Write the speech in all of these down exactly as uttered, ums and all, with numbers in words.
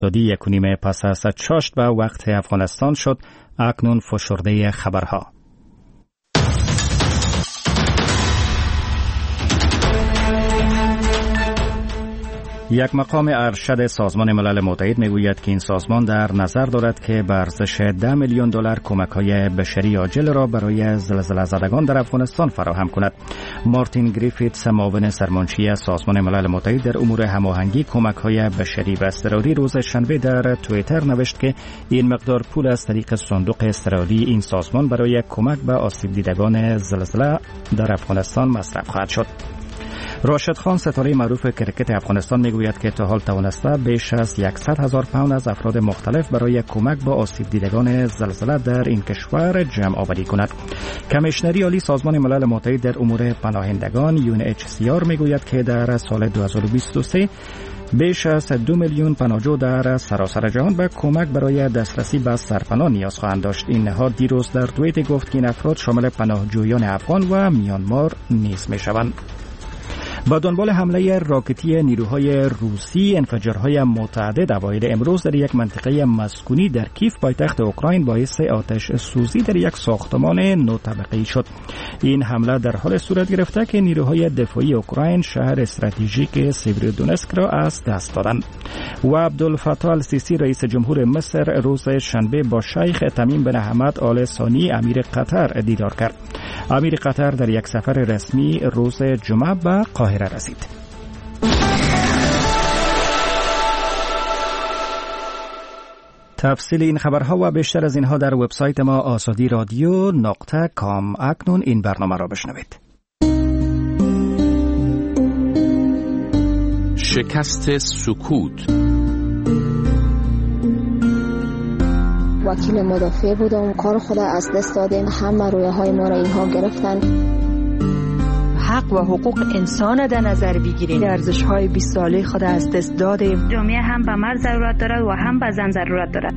دادی یک و نیم پس از چاشت به وقت افغانستان شد. اکنون فشرده خبرها. یک مقام ارشد سازمان ملل متحد میگوید که این سازمان در نظر دارد که به ارزش ده میلیون دلار کمک‌های بشری عاجل را برای زلزله زدگان در افغانستان فراهم کند. مارتین گریفیتس، معاون سرمنشی سازمان ملل متحد در امور هماهنگی کمک‌های بشری و اضطراری، روز شنبه در توییتر نوشت که این مقدار پول از طریق صندوق اضطراری این سازمان برای کمک به آسیب دیدگان زلزله در افغانستان مصرف خواهد شد. راشد خان، ستاره معروف کرکت افغانستان، میگوید که تا حال توانسته بیش از صد هزار پوند از افراد مختلف برای کمک به آسیب دیدگان زلزله در این کشور جمع آوری کند. کمیشنری عالی سازمان ملل متحد در امور پناهندگان یو ان اچ سی آر میگوید که در سال دو هزار و بیست و سه بیش از دو میلیون پناهجو در سراسر جهان به کمک برای دسترسی به سرپناه نیاز خواهند داشت. این نهاد دیروز در توییت گفت که این افراد شامل پناهجویان افغان و میانمار نیز میشوند. با دنبال حمله راکتی نیروهای روسی، انفجارهای متعدد اوایل امروز در یک منطقه مسکونی در کیف پایتخت اوکراین باعث آتش سوزی در یک ساختمان نو طبقه‌ای شد. این حمله در حال صورت گرفته که نیروهای دفاعی اوکراین شهر استراتژیک سیویرودونسک را از دست دادند. و عبدالفتاح السیسی، رئیس جمهور مصر، روز شنبه با شیخ تمیم بن حمد آل ثانی امیر قطر دیدار کرد. امیر قطر در یک سفر رسمی روز جمعه به قاهره رسید. تفصیل این خبرها و بیشتر از اینها در وبسایت ما آزادی رادیو نقطه کام. اکنون این برنامه را بشنوید. شکست سکوت. وکیل مدافع بودم، کار خود از دست دادیم، همه رویه های ما را اینها گرفتن. حق و حقوق انسان در نظر بگیریم، ارزش های بیست ساله خود از دست دادیم. جامعه هم به مرد ضرورت دارد و هم به زن ضرورت دارد.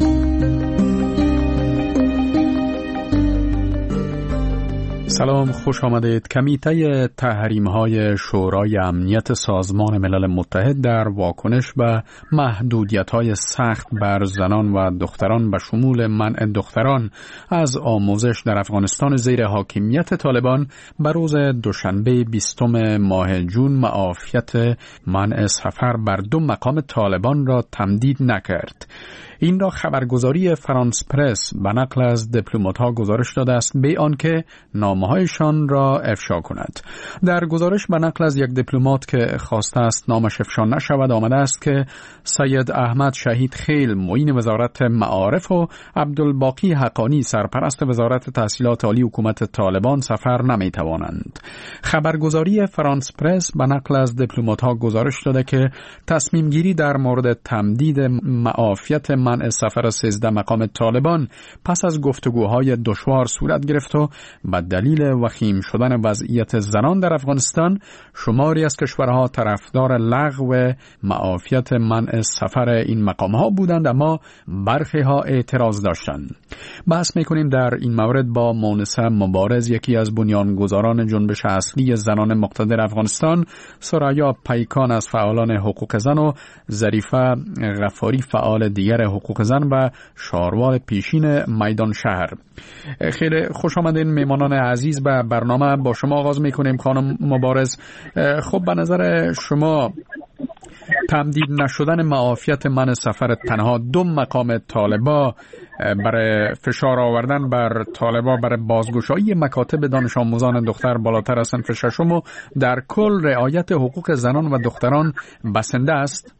سلام، خوش آمدید. کمیته تحریم‌های شورای امنیت سازمان ملل متحد در واکنش به محدودیت‌های سخت بر زنان و دختران به شمول منع دختران از آموزش در افغانستان زیر حاکمیت طالبان به روز دوشنبه بیستم ماه جون معافیت منع سفر بر دو مقام طالبان را تمدید نکرد. این را خبرگزاری فرانس پرس به نقل از دیپلمات‌ها گزارش داده است، به آنکه نامه‌هایشان را افشا کند. در گزارش به نقل از یک دیپلمات که خواسته است نامش افشا نشود آمده است که سید احمد شهید خیل، معین وزارت معارف، و عبدالباقی حقانی، سرپرست وزارت تحصیلات عالی حکومت طالبان سفر نمی‌توانند. خبرگزاری فرانس پرس به نقل از دیپلمات‌ها گزارش داده که تصمیم گیری در مورد تمدید معافیت منع سفر سیزده مقام طالبان پس از گفتگوهای دشوار صورت گرفت و به دلیل وخیم شدن وضعیت زنان در افغانستان شماری از کشورها طرفدار لغو معافیت منع سفر این مقامها بودند، اما برخی ها اعتراض داشتند. بحث میکنیم در این مورد با مونسه مبارز، یکی از بنیانگذاران جنبش اصلی زنان مقتدر افغانستان، سرایا پیکان از فعالان حقوق زن و ظریفه غفاری، فعال دیگر حقوق زن و شاروار پیشین میدان شهر. خیلی خوش آمدین میمانان عزیز به برنامه. با شما آغاز میکنیم خانم مبارز. خب به نظر شما تمدید نشدن معافیت منع سفر تنها دو مقام طالبا برای فشار آوردن بر طالبا برای بازگشایی مکاتب دانش آموزان دختر بالاتر از صنف ششم و در کل رعایت حقوق زنان و دختران بسنده است؟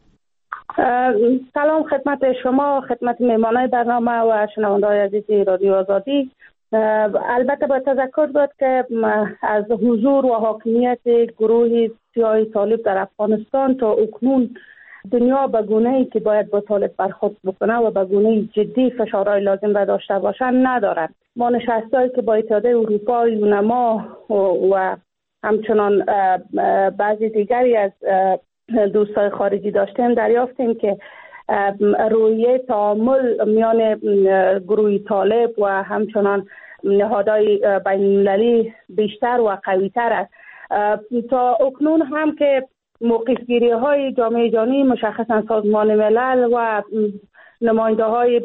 سلام خدمت شما، خدمت میهمانای برنامه و شنونده‌های عزیز رادیو آزادی. البته باید تذکر داد که از حضور و حاکمیت گروه سیاه طالب در افغانستان تا اکنون دنیا به گونه‌ای که باید با طالب برخورد بکنه و به گونه‌ای جدی فشارهای لازم را داشته باشن ندارن. ما نشستایی که با اتحادیه اروپا، یونما و همچنان بعضی دیگری از دوستای خارجی داشتیم دریافتیم که رویه تعامل میان گروه طالب و همچنان نهادهای بین المللی بیشتر و قوی‌تر است. تا اکنون هم که موقفگیری های جامعه جهانی مشخصا سازمان ملل و نماینده های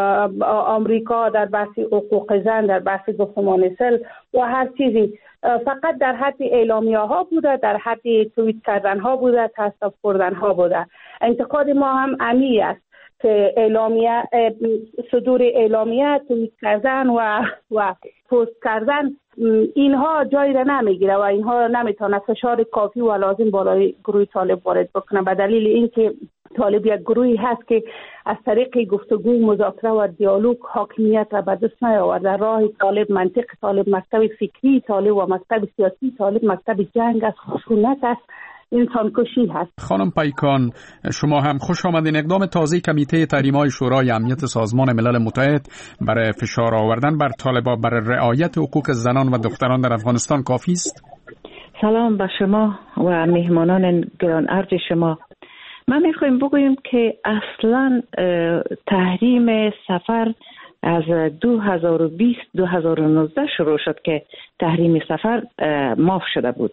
آمریکا در بحث حقوق زن، در بحث گفتمان صلح و هر چیزی فقط در حد اعلامیه ها بوده، در حد توییت کردن ها بوده، تصدیق کردن ها بوده. انتقاد ما هم عمیق است که اعلامیه، صدور اعلامیه، توییت کردن و و پست کردن اینها جایی را نمیگیره و اینها نمیتونه فشار کافی و لازم بالای گروه طالب وارد بکنه، به دلیل اینکه طالب یک گروهی هست که از طریق گفتگو، مذاکره و دیالوگ حاکمیت را به دست نیاورد. در راه طالب منطق، طالب مکتب فکری، طالب و مکتب سیاسی، طالب مکتب جنگ است، خشونت است، انسان کشی هست. خانم پیکان، شما هم خوش آمدین. اقدام تازه کمیته تحریم‌های شورای امنیت سازمان ملل متحد برای فشار آوردن بر طالبان برای رعایت حقوق زنان و دختران در افغانستان کافی است؟ سلام به شما و مهمانان گران ارج شما. ما میخوایم بگوییم که اصلا تحریم سفر از دو هزار و بیست دو هزار و نوزده شروع شد که تحریم سفر معاف شده بود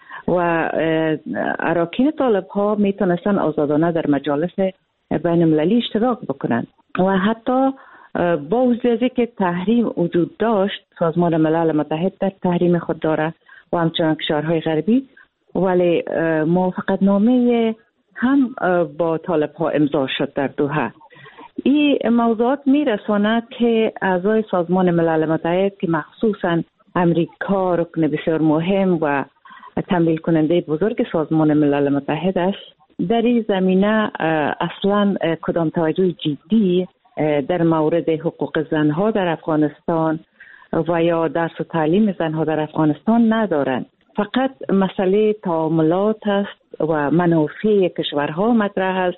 و اراکین طالب ها میتونستن آزادانه در مجالس بین المللی اشتراک بکنن و حتی با وجود که تحریم وجود داشت، سازمان ملل متحد در تحریم خود داره و همچنان کشورهای غربی، ولی موافقت نامه هم با طالب ها امضا شد در دوحه. این موضوعات میرساند که اعضای سازمان ملل متحد که مخصوصا امریکا رکن بسیار مهم و تمویل کننده بزرگ سازمان ملل متحد است، در این زمینه اصلا کدام توجه جدی در مورد حقوق زنها در افغانستان و یا درس و تعلیم زنها در افغانستان ندارند. فقط مسئله تعاملات است و منافع کشورها مطرح است.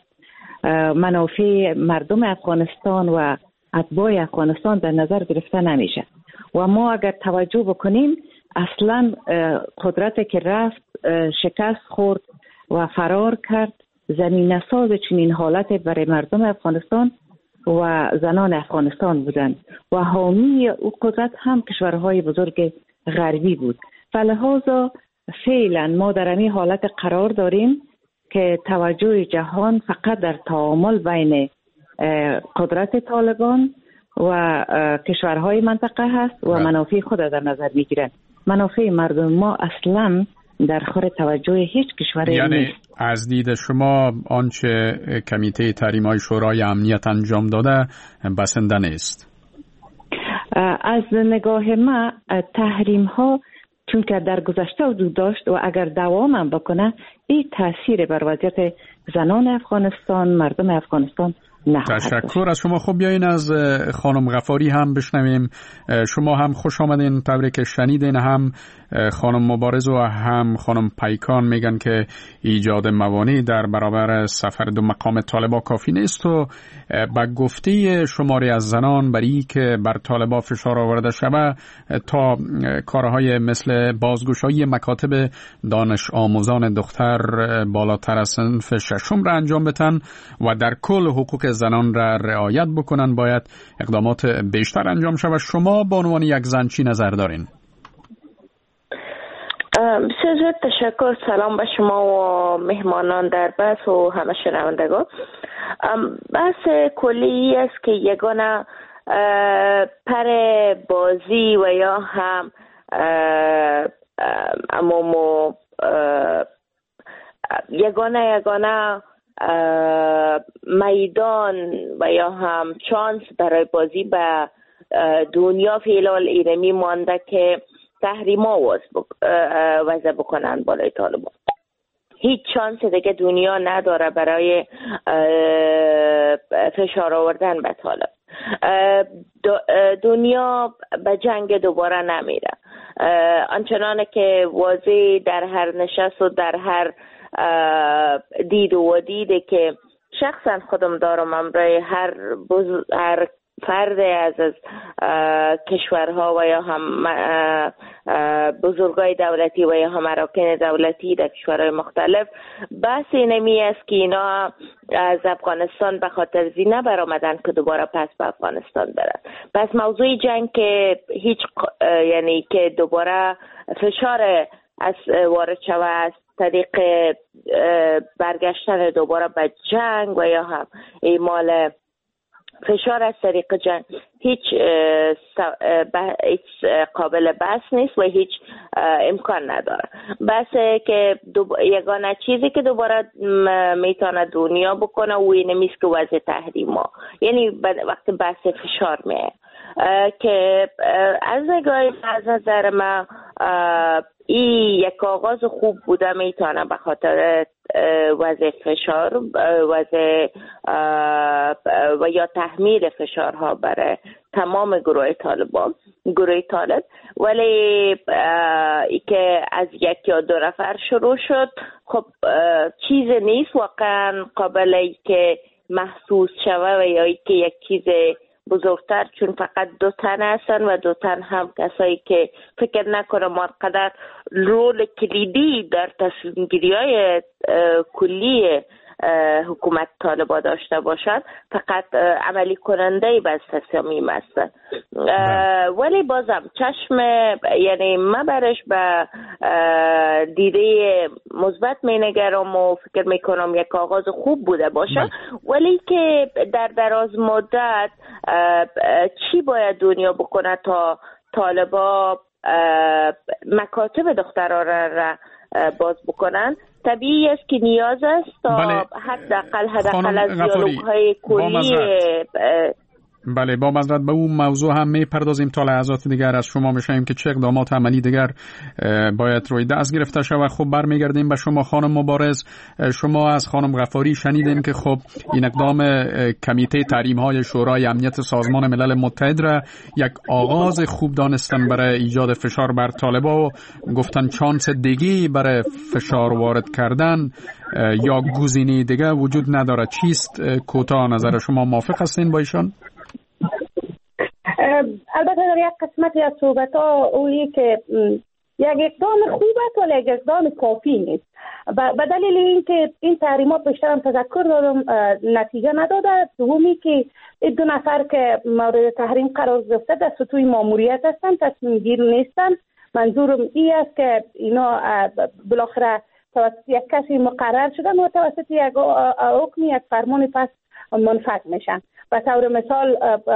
منافع مردم افغانستان و اتباع افغانستان در نظر گرفته نمیشه و ما اگر توجه بکنیم اصلا قدرتی که رفت شکست خورد و فرار کرد زمینه ساز چنین حالت برای مردم افغانستان و زنان افغانستان بودند و حامی او قدرت هم کشورهای بزرگ غربی بود. فلحاظا فعلا ما در این حالت قرار داریم که توجه جهان فقط در تعامل بین قدرت طالبان و کشورهای منطقه هست و منافع خود در نظر میگیرند. منافع مردم ما اصلا در خور توجه هیچ کشوری یعنی نیست. از دید شما آنچه کمیته تحریم‌های شورای امنیت انجام داده بسنده نیست؟ از نگاه ما تحریم ها چون که در گذشته وجود داشت و اگر دوام هم بکنه این تاثیر بر وضعیت زنان افغانستان، مردم افغانستان نخواهد داشت. تشکر از شما. خب بیاین از خانم غفاری هم بشنویم. شما هم خوش آمدین. طوری که شنیدین هم خانم مبارز و هم خانم پیکان میگن که ایجاد موانع در برابر سفر دو مقام طالبا کافی نیست و با گفته شماری از زنان برای که بر طالبا فشار آورده شود تا کارهای مثل بازگشایی مکاتب دانش آموزان دختر بالاتر از صنف ششم را انجام بدن و در کل حقوق زنان را رعایت بکنن باید اقدامات بیشتر انجام شود. شما به عنوان یک زن چی نظر دارین؟ بسیار زیاد تشکر. سلام به شما و مهمانان در بحث و همه شنوندگان. بحث کلی است که یگانه پر بازی و یا هم امامو یگانه یگانه میدان و یا هم چانس برای بازی به دنیا فعلال ایرمی مانده که تحریما وضع بکنن بالای طالبان. هیچ چانس دیگه دنیا نداره برای فشار آوردن به طالب. دنیا به جنگ دوباره نمیره. آنچنانه که واضح در هر نشست و در هر دید و دیده که شخصا خودم دارم امرای هر بز... هر فرد از از کشورها و یا هم بزرگای دولتی و یا هم اراکین دولتی در کشورهای مختلف بحث اینمی است که اینا از افغانستان به خاطر زینه برآمدن که دوباره پس به افغانستان برن. پس موضوع جنگ که هیچ یعنی که دوباره فشار از وارد شوه است طریق برگشتن دوباره به جنگ و یا هم اعمال فشار از طریق جنگ هیچ هیچ قابل بحث نیست و هیچ امکان نداره. بس که یگانه چیزی که دوباره میتونه دنیا بکنه و این نیست که وضع تحریم ها، یعنی وقتی بحث فشار میه که از نگاه از نظر من این یک آغاز خوب بوده، میتونه به خاطر وضع فشار وضع و یا تحمیل فشارها برای تمام گروه طالبان گروه طالب، ولی ای که از یک یا دو نفر شروع شد خب چیز نیست واقعا قابل ای که محسوس شوه و یا ای که یک چیز بزرگتر، چون فقط دو تن هستن و دو تن هم کسایی که فکر نکنم آنقدر رول کلیدی در تصمیم گیری های کلی حکومت طالبان داشته باشد، فقط عملی کننده بس تصمیم هستن. ولی بازم چشم یعنی من برش به دیده مثبت می نگرم و فکر می کنم یک آغاز خوب بوده باشه، ولی که در دراز مدت چی باید دنیا بکنه تا طالبا مکاتب دختران را باز بکنن؟ طبیعی است که نیاز است تا بله. حداقل حداقل از دیالوگ‌های کلی. بله، با معذرت به اون موضوع هم میپردازیم. تا لحظات دیگر از شما میشیم که چه اقدامات عملی دیگر باید روی دست گرفته شود. خب برمیگردیم به شما خانم مبارز. شما از خانم غفاری شنیدیم که خب این اقدام کمیته تحریم های شورای امنیت سازمان ملل متحد را یک آغاز خوب دانستن برای ایجاد فشار بر طالبان و گفتن چانس دیگه برای فشار وارد کردن یا گزینه دیگه وجود نداره. چیست کوتاه نظر شما؟ موافق هستین با ایشان؟ البته در یک قسمتی از صحبت‌ها اویی که یک اقدام خوب است ولی یک اقدام کافی نیست. به دلیل اینکه این تحریمات بیشتر هم تذکر دادم نتیجه نداده. دومی که این دو نفر که مورد تحریم قرار گرفته در سطوح ماموریت هستن، تصمیم گیر نیستن. منظورم این است که اینا بالاخره توسط یک کسی مقرر شدن و توسط یک حکم یک فرمان پس منفذ میشن. به طور مثال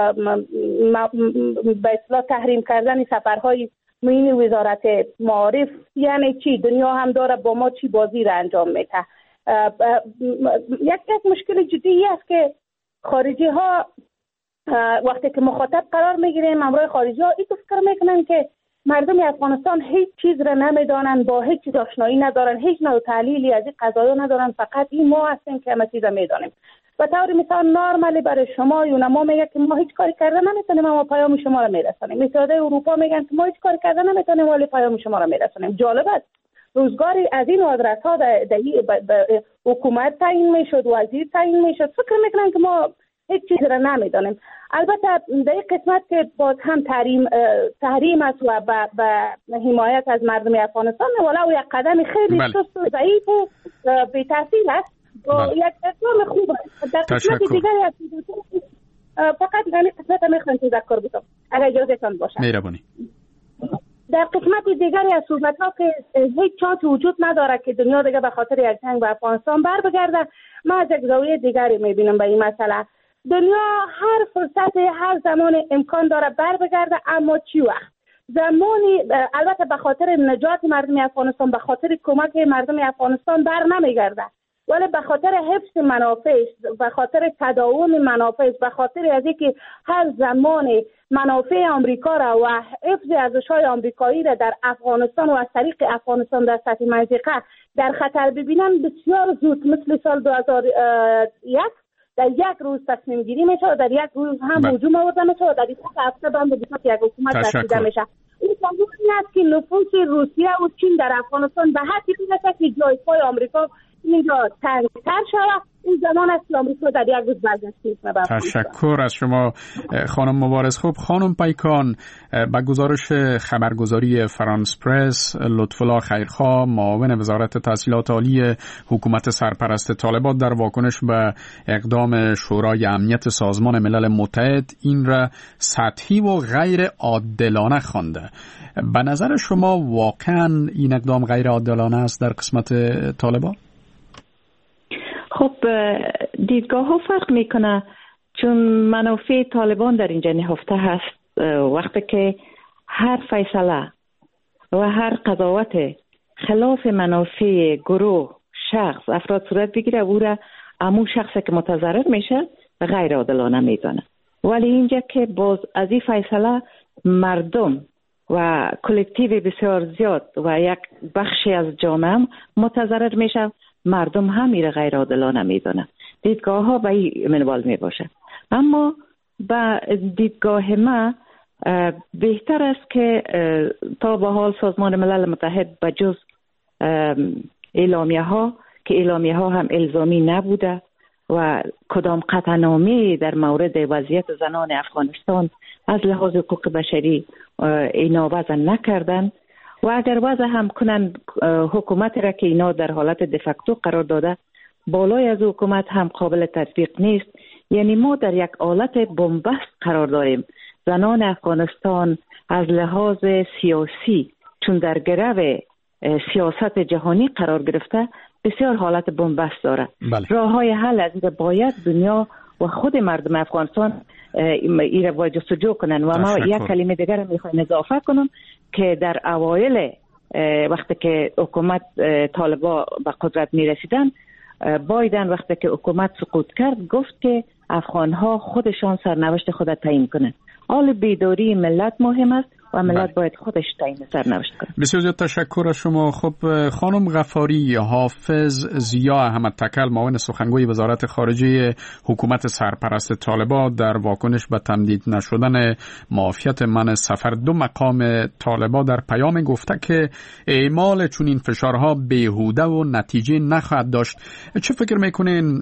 به اصطلاح تحریم کردن سفرهای میان وزارت معارف یعنی چی؟ دنیا هم داره با ما چی بازی را انجام میده. یک یک مشکل جدی است که خارجی ها وقتی که مخاطب قرار میگیریم امروی خارجی ها این فکر میکنن که مردم افغانستان هیچ چیز را نمیدانن، با هیچ چیز آشنایی ندارن، هیچ نوع تحلیلی از این قضایا ندارن، فقط این ما هستیم که همه چیز را میدانیم. به طور مثال نارمالی برای شما یا ما میگه که ما هیچ کاری کردن نمیتونیم اما پیام شما را میرسونیم. مثلا اروپا میگن که ما هیچ کاری کردن نمیتونیم ولی پیام شما را میرسونیم. جالب است روزگاری از این آدرس ها در حکومت تعیین میشد، وزیر تعیین میشد، فکر میکنن که ما هیچ چیز را نمیدانیم. البته در این قسمت که باز هم تحریم تحریم است و به حمایت از مردم افغانستان ولو یک قدم خیلی سست و ضعیف و بی تاثیر است. بله. یک اقدام خوب است. در قسمت دیگری از فقط یعنی قسمت میخوام تذکر بدم اگر اجازهتان باشه. مهربانی. در قسمت دیگری از صحبت‌ها که هیچ چانسی وجود نداره که دنیا دیگه به خاطر یک جنگ به افغانستان بر بگرده، من از یک زاویه دیگری میبینم به این مسئله. دنیا هر فرصت هر زمان امکان داره بر بگرده، اما چی وقت؟ زمانی البته به خاطر نجات مردم افغانستان، به خاطر کمک مردم افغانستان بر نمیگرده، ولی به خاطر حفظ منافع، به خاطر تداوم منافع، به خاطر از اینکه هر زمان منافع آمریکا را و حفظ ارزش‌های آمریکایی را در افغانستان و از طریق افغانستان در سطح منطقه در خطر ببینن، بسیار زود مثل سال دو هزار و یک در یک روز تصمیم گیری میشه و در یک روز هم هجوم آورده میشه و در یک هفته هم به بساط یک حکومت رسیده میشه. این موضوع این است که نفوذ روسیه و چین در افغانستان به حدی میرسه که جای پای آمریکا این را تنگ‌تر شود، این زمان است که آمریکا در یک روز برگشت. تشکر از شما خانم مبارز. خوب خانم پیکان، با گزارش خبرگزاری فرانس پرس، لطف‌الله خیرخواه معاون وزارت تحصیلات عالی حکومت سرپرست طالبان در واکنش به اقدام شورای امنیت سازمان ملل متحد این را سطحی و غیر عادلانه خوانده. به نظر شما واقعا این اقدام غیر عادلانه است در قسمت طالبان؟ خب دیدگاه ها فرق میکنه، چون منافع طالبان در اینجا نهفته هست. وقتی که هر فیصله و هر قضاوت خلاف منافع گروه، شخص، افراد صورت بگیره، او را امو شخصی که متضرر میشه غیر عادلانه میدانه. ولی اینجا که باز از این فیصله مردم و کلکتیو بسیار زیاد و یک بخشی از جامعه متضرر میشه، مردم هم ایره غیر عادلانه میدونه. دیدگاه ها به این منوال می باشه. اما با دیدگاه ما بهتر است که تا به حال سازمان ملل متحد به جز اعلامیه ها که اعلامیه ها هم الزامی نبوده و کدام قطعنامه در مورد وضعیت زنان افغانستان از لحاظ حقوق بشری اینا وضع نکردن و اگر وضع هم کنن حکومت را که اینا در حالت دفکتو قرار داده بالای از حکومت هم قابل تطبیق نیست. یعنی ما در یک حالت بنبست قرار داریم. زنان افغانستان از لحاظ سیاسی چون در گرو سیاست جهانی قرار گرفته بسیار حالت بنبست داره. بله. راه های حل از این باید دنیا و خود مردم افغانستان این را باید جستجو کنن. و ما یک کلمه دیگر میخوایم اضافه کنم که در اوایل وقتی که حکومت طالبا به قدرت میرسیدن، بایدن وقتی که حکومت سقوط کرد گفت که افغانها خودشان سرنوشت خود تعیین کنند. حال بیداری ملت مهم است و ملت بله. باید خودش تعیین سرنوشت کنه. بسیار زیاد تشکر از شما. خب خانم غفاری، حافظ ضیا احمد تکل معاون سخنگوی وزارت خارجه حکومت سرپرست طالبان در واکنش به تمدید نشدن معافیت من سفر دو مقام طالبان در پیام گفته که اعمال چنین فشارها بیهوده و نتیجه نخواهد داشت. چه فکر میکنین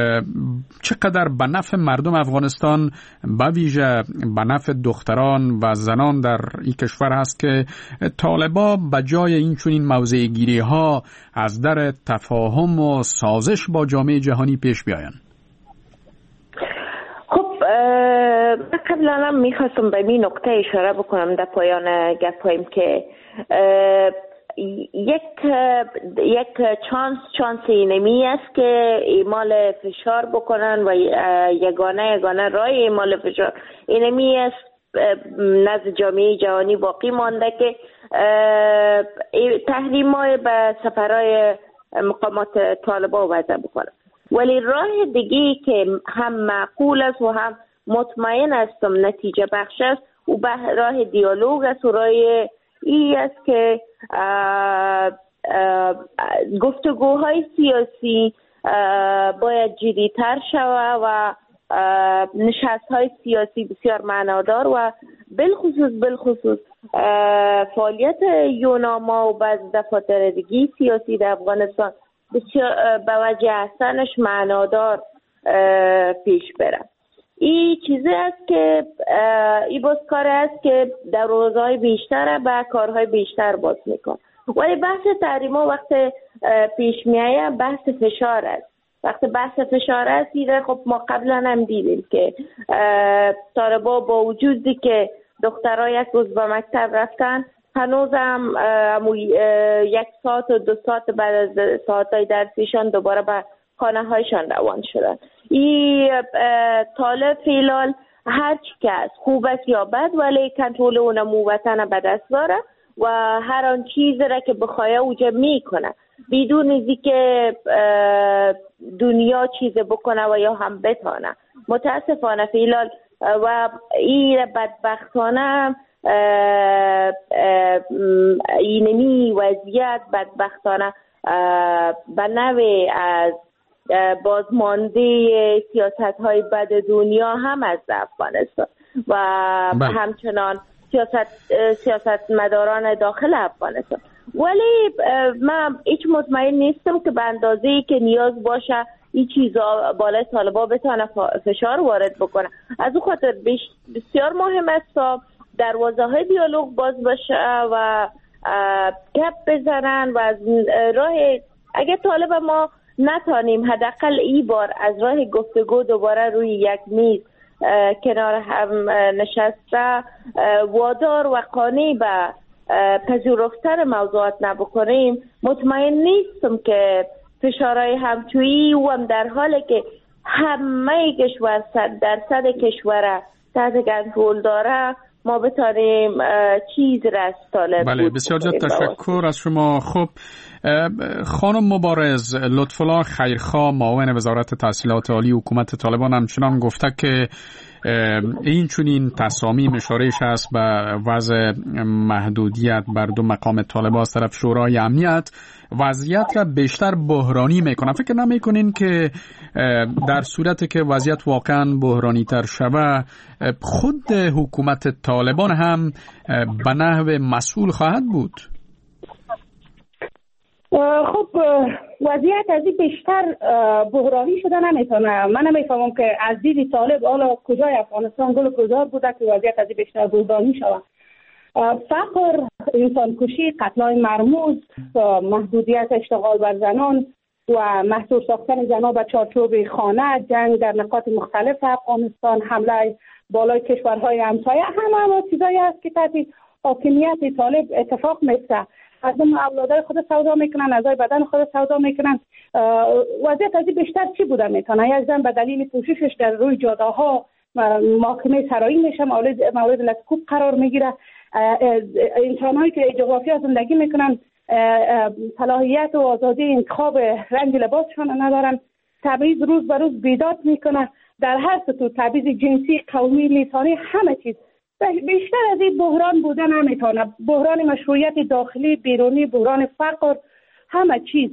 چقدر به نفع مردم افغانستان، به ویژه به نفع دختران و زنان در این کشور هست که طالبان به جای این چنین موضع گیری ها از در تفاهم و سازش با جامعه جهانی پیش بیاین؟ خب قبلا هم میخواستم به این نکته اشاره بکنم در پایان گفتایم که یک یک چانس چانس اینمی است که اعمال فشار بکنن و یگانه یگانه راه اعمال فشار اینمی است نزد جامعه جهانی باقی مانده که تحریم‌های به سفرهای مقامات طالبان وضع بکنه. ولی راه دیگه که هم معقول است و هم مطمئن استم نتیجه بخش است و به راه دیالوگ است و راه ای است که گفتگوهای سیاسی باید جدی‌تر شود و نشست های سیاسی بسیار معنادار و بالخصوص بالخصوص فعالیت یوناما و بعض دفاتر دیگی سیاسی در افغانستان بسیار به وجه هستنش معنادار پیش بره. این چیزی است که این باز کار است که در روزهای بیشتر به کارهای بیشتر باز میکن. ولی بحث تحریم ها وقت پیش میایه بحث فشار است. وقتی بحث فشار است دیده، خب ما قبلا هم دیدیم که طالبا با وجودی که دخترها یک روز به مکتب رفتن هنوز هم یک ساعت و دو ساعت بعد از ساعتهای درسیشان دوباره به خانه هایشان روان شدن. این طالب فعلا هر چی که است خوب است یا بد ولی کنترل اون موطن به دست داره و هر آن چیزی را که بخواه اوجا میکنه بدون ازی که دنیا چیز بکنه و یا هم بتانه. متاسفانه فعلا و این بدبختانه اینمی وضعیت بدبختانه به نوع از بازمانده سیاست های بد دنیا هم از افغانستان و همچنان سیاست سیاست مداران داخل افغانستان ولی من هیچ مطمئن نیستم که به اندازه‌ای که نیاز باشه این چیزا بالای طالبان بتونه فشار وارد بکنه. از اون خاطر بسیار مهم است دروازه‌های دیالوگ باز بشه و گپ بزنن و از راه اگه طالب ما نتانیم حداقل این بار از راه گفتگو دوباره روی یک میز کنار هم نشسته وادار و قانع به پذیرفتن موضوعات نبکنیم، مطمئن نیستم که فشارهای همچویی و هم در حالی که همه کشور صد درصد کشور تحت کنترل داره ما بتانیم چیز را از طالب بله بسیار زیاد تشکر از شما. خب خانم مبارز، لطفالله خیرخواه معاون وزارت تحصیلات عالی حکومت طالبان همچنان گفته که این چونین تصامیم اشارهش هست به وضع محدودیت بر دو مقام طالبان از طرف شورای امنیت وضعیت را بیشتر بحرانی میکنه. فکر نمیکنین که در صورتی که وضعیت واقعا بحرانی تر شوه خود حکومت طالبان هم به نحو مسئول خواهد بود؟ خب وضعیت از این بیشتر بحرانی شده نمیتونه. من نمیفهمم که از دید طالب حالا کجای افغانستان گل گذار بوده که وضعیت از این بیشتر بحرانی شده. فقر، انسان کشی، قتل‌های مرموز، محدودیت اشتغال بر زنان و محصور ساختن زنان به چارچوب خانه، جنگ در نقاط مختلف افغانستان، حمله بالای کشورهای همسایه، همه همه چیزایی هست که تحت حاکمیت طالب اتفاق میفته. از اون اولادای خود سودا میکنن، اعضای بدن خود سودا میکنن. وضعیت از این بیشتر چی بوده میتونه؟ یک زن به دلیل پوششش در روی جاده ها محاکمه سرایی میشه، مورد مورد لطکوب قرار میگیره. انسان هایی که جغرافیا زندگی میکنن صلاحیت و آزادی انتخاب رنگ لباسشان ندارن. تبعیض روز به روز بیداد میکنه در هر سطح، تبعیض جنسی، قومی، لسانی، همه چیز. بیشتر از این بحران بوده نمیتونه. بحران مشروعیت داخلی، بیرونی، بحران فقر، همه چیز.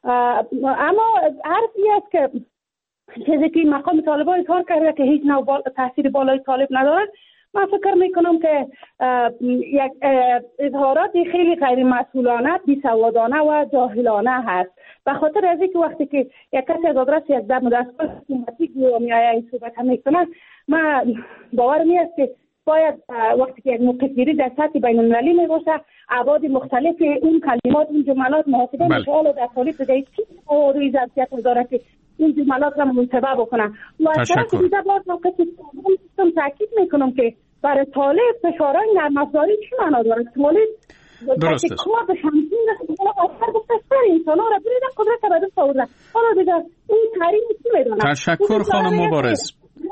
اما حرفی است که چیزی که مقام طالبان اظهار کرده که هیچ نوع بال... تاثیر بالای طالب ندارد، من فکر میکنم که یک اظهارات خیلی غیر مسئولانه، بی‌سوادانه و جاهلانه هست. به خاطر از اینکه وقتی که یک کسی از آدرس یک دم دستگاه حکومتی میآید این صحبت هم میکنه، من باور میاد که باید وقتی که یک موقع‌گیری در سطح بین‌المللی میباشه ابعاد مختلف اون کلمات، اون جملات محاسبه میشه. حالا در طالب بگید کی روی ظرفیت وزارت این جملات را منتبه بکنن. و از طرف دیگر باز موقع که تاکید میکنم که برای طالب فشارهای نرم افزاری چی معنا داره؟ طالب درست است. کار به شمسین رسید، آخر گفت سر انسان ها را برید قدرت را دست آورده. حالا دیگر این تحریم چی میدونه؟ تشکر خانم مبارز.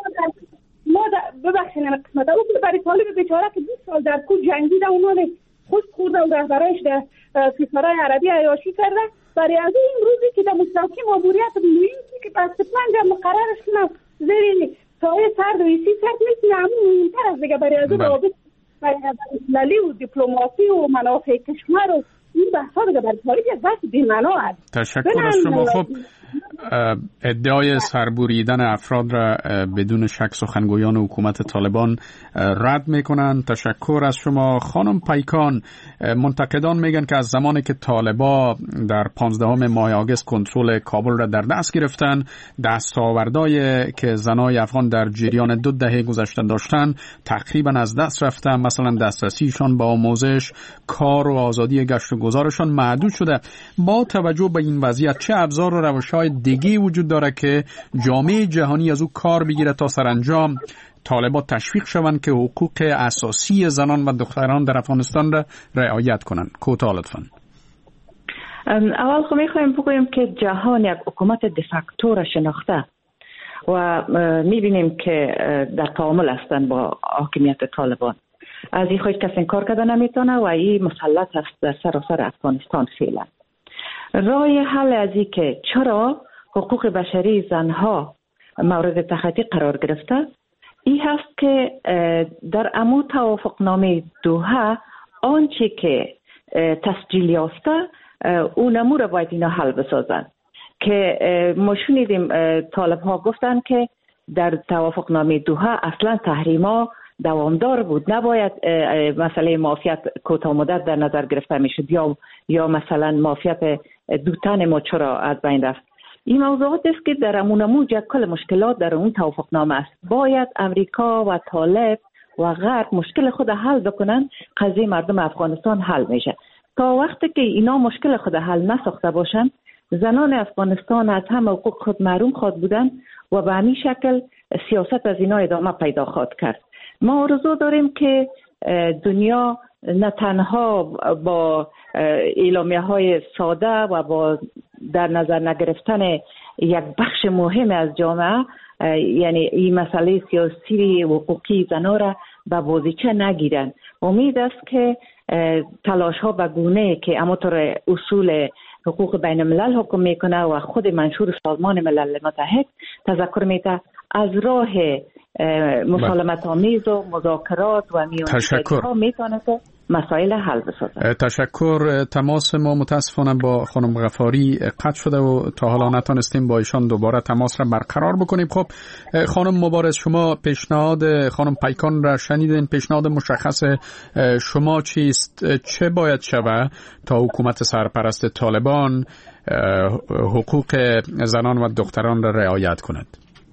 ما ببخشید این قسمت او که برای طالب بیچاره که بیست سال در کوه جنگیده، اونها خوش خورده و رهبرایش در کشورهای عربی عیاشی کرده، برای از این روزی که در مستوکی ماموریت مهمی که بس پنج مقررش کنم زیر سایه سرد و ایسی سرد میتونه همون مهمتر از دیگه برای از اون رابط بین‌المللی و دیپلماسی و منافع کشور و این بحثا دیگه برای طالب یک بحث بی‌معنا است. تشکر از شما. خب ادعای سربریدن افراد را بدون شک سخنگویان حکومت طالبان رد میکنند. تشکر از شما. خانم پیکان، منتقدان میگن که از زمانی که طالبان در پانزدهم ماه آگوست کنترل کابل را در دست گرفتن، دستاوردهای که زنای افغان در جریان دو دهه گذشته داشتن تقریبا از دست رفتن. مثلا دسترسیشان به آموزش، کار و آزادی گشت و گذارشان محدود شده. با توجه به این وضعیت چه ابزار و روش‌های دیگه وجود داره که جامعه جهانی از او کار بگیره تا سرانجام طالبان تشویق شوند که حقوق اساسی زنان و دختران در افغانستان را رعایت کنند؟ کوتاه لطفاً. اول خب میخوایم بگویم که جهان یک حکومت دفاکتو را شناخته و میبینیم که در تعامل هستند با حاکمیت طالبان. از این خواهید کسی کار کرده نمیتونه و این مسلط هست در سراسر افغانستان. فعلا راه حل از این که چرا حقوق بشری زنها مورد تخطی قرار گرفته این هست که در امو توافقنامه دوحه آنچه که تسجیل یافته اون امور را باید اینا حل بسازن که ما شنیدیم طالب ها گفتن که در توافقنامه دوحه اصلا تحریما دوامدار بود. نباید مسئله معافیت کوتاه مدت در نظر گرفته میشد یا یا مثلا معافیت دوتن ما چرا از بین رفت. این موضوعات است که در امونموج کل مشکلات در اون توافقنامه است. باید امریکا و طالب و غرب مشکل خود حل بکنن، قضیه مردم افغانستان حل میشه. تا وقتی که اینا مشکل خود حل نساخته باشن، زنان افغانستان از همه حقوق خود محروم خواهد بودن و به همین شکل سیاست از اینا ادامه پیدا خواهد کرد. ما آرزو داریم که دنیا نه تنها با اعلامیه های ساده و با در نظر نگرفتن یک بخش مهم از جامعه، یعنی این مسئله سیاسی حقوقی زنان را به بازیچه نگیرن. امید است که تلاش ها به گونه که همانطور اصول حقوق بین الملل حکم میکنه و خود منشور سازمان ملل متحد تذکر میده، از راه مسالمت آمیز و مذاکرات و میانجیگری ها میتونه که مسائل حل بسازه. تشکر. تماس ما متاسفانه با خانم غفاری قطع شده و تا حالا نتونستیم با ایشان دوباره تماس را برقرار بکنیم. خب خانم مبارز، شما پیشنهاد خانم پیکان را شنیدین. پیشنهاد مشخص شما چیست؟ چه باید شود تا حکومت سرپرست طالبان حقوق زنان و دختران را رعایت کند؟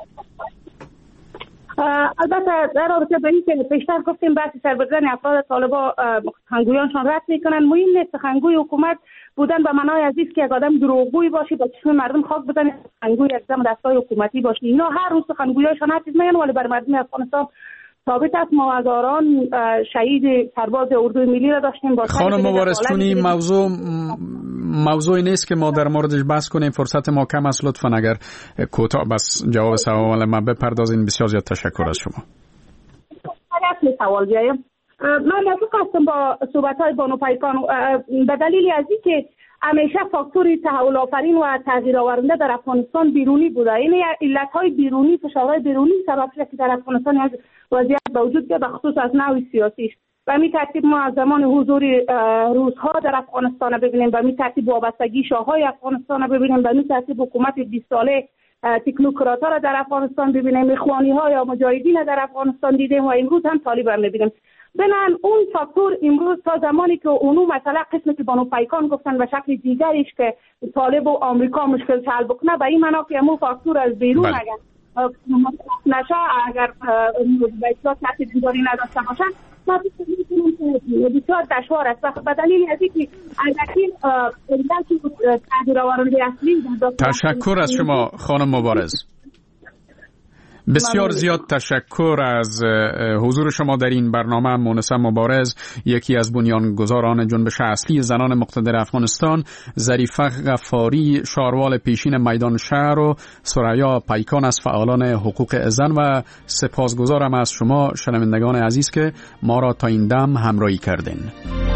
البته در رابطه با این که پیشتر گفتیم بحث سربردن افراد طالبان سخنگویانشان رد میکنن، مهم نیست سخنگوی حکومت بودن به معنای عزیز که یک آدم دروغگوی باشه با چشم مردم خاک بودن، سخنگوی یک دم دستای حکومتی باشه. اینا هر روز سخنگویاشان هر چیز میگن ولی بر مردم افغانستان ثابت است. ما هزاران شهید سرباز اردوی ملی را داشتیم. با خانم مبارز، چون این موضوع موضوعی نیست که ما در موردش بحث کنیم، فرصت ما کم است، لطفا اگر کوتاه بس جواب سوال ما بپردازین. بسیار زیاد تشکر از شما. اگر سوال بیایم، من موافق هستم با صحبت‌های بانو پیکان به دلیل از اینکه همیشه فاکتور تحول آفرین و تغییر آورنده در افغانستان بیرونی بوده. این علت‌های بیرونی، فشارهای بیرونی سبب شده که در افغانستان از وضعیت به وجود بیاد، به خصوص از نوع سیاسیش. و می ترتیب ما از زمان حضور روس‌ها در افغانستان ببینیم، و می ترتیب وابستگی شاه‌های افغانستان ببینیم، و می ترتیب حکومت بیست ساله تکنوکرات‌ها را در افغانستان ببینیم، اخوانی‌ها یا مجاهدین در افغانستان دیدیم و امروز هم طالبان می‌بینیم. بنان اون فاکتور امروز تا زمانی که اونو مثلا قسمی که بانو پیکان گفتن به شکل دیگریش که طالب و آمریکا مشکل حل بکنه، به این معنا که همون فاکتور از بیرون بله. اگر نشه، اگر به اصلاح تحت دیداری نداشته باشن، ما بسیار دشوار است. به دلیل از اینکه اندکی تغییر آورنده اصلی. تشکر از شما خانم مبارز. بسیار زیاد تشکر از حضور شما در این برنامه. مونسه مبارز، یکی از بنیانگذاران جنبش اصلی زنان مقتدر افغانستان، ظریفه غفاری، شاروال پیشین میدان شهر و ثریا پیکان از فعالان حقوق زن، و سپاسگزارم از شما شنوندگان عزیز که ما را تا این دم همراهی کردین.